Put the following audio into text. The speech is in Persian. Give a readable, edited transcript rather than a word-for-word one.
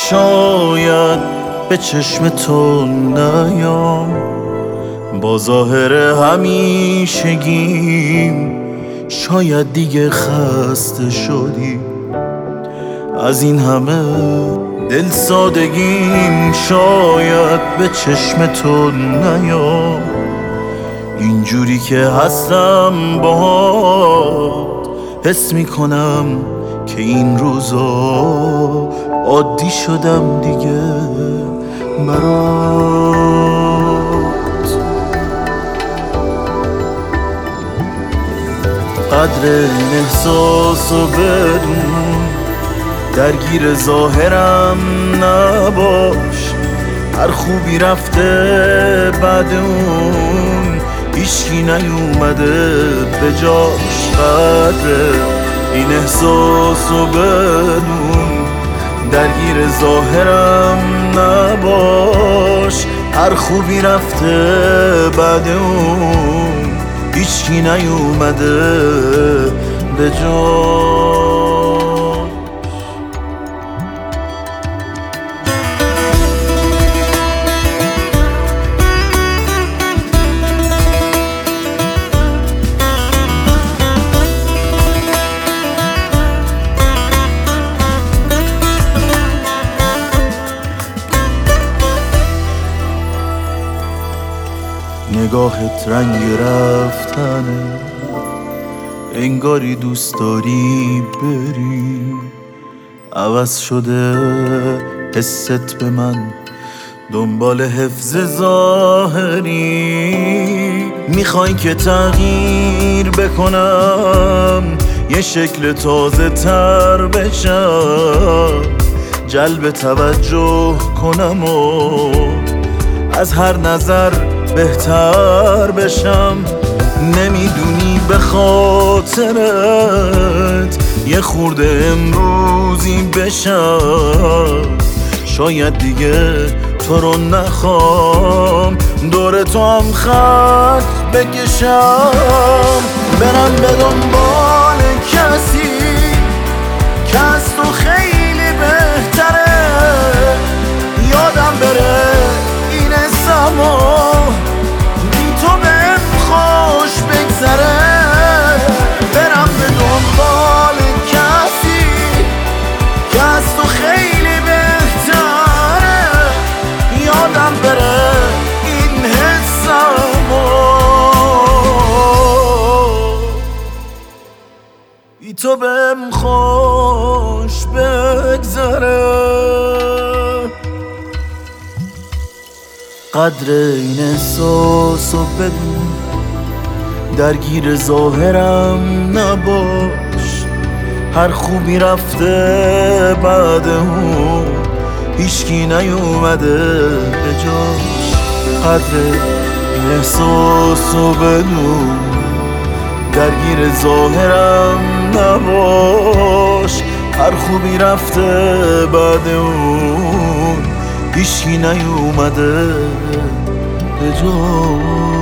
شاید به چشم تو نیام، با ظاهر همیشگیم شاید دیگه خسته شدی از این همه دل سادگیم. شاید به چشم تو نیام، اینجوری که هستم باهات حس میکنم که این روزا عادی شدم دیگه برات. قدر این احساسو بدون، درگیر ظاهرم نباش، هر خوبی رفته بعد اون هیچکی نیومده به جاش. قدر این احساسو بدون، درگیر ظاهرم نباش، هر خوبی رفته بعد اون هیچکی نیومده به جاش. نگاهت رنگ رفتنه، انگاری دوست داری بری، عوض شده حست به من، دنبال حفظ ظاهری. میخوای که تغییر بکنم، یه شکل تازه تر بشم، جلب توجه کنم و از هر نظر بهتر بشم. نمیدونی به خاطرت یه خورده امروزی بشم، شاید دیگه تو رو نخوام، دور تو هم خط بکشم، برم به دنبال کسی که از تو خیلی بهتره، یادم بره این زمان بی تو بهم خوش بگذره. برم به دنبال کسی که از تو خیلی بهتره، یادم بره این حسمو بی تو بهم خوش بگذره. قدر این احساسو بدون، درگیر ظاهرم نباش، هر خوبی رفته بعد اون هیچکی نیومده به جاش. قدر این احساسو بدون، درگیر ظاهرم نباش، هر خوبی رفته بعد اون هیچکی نیومده به جا.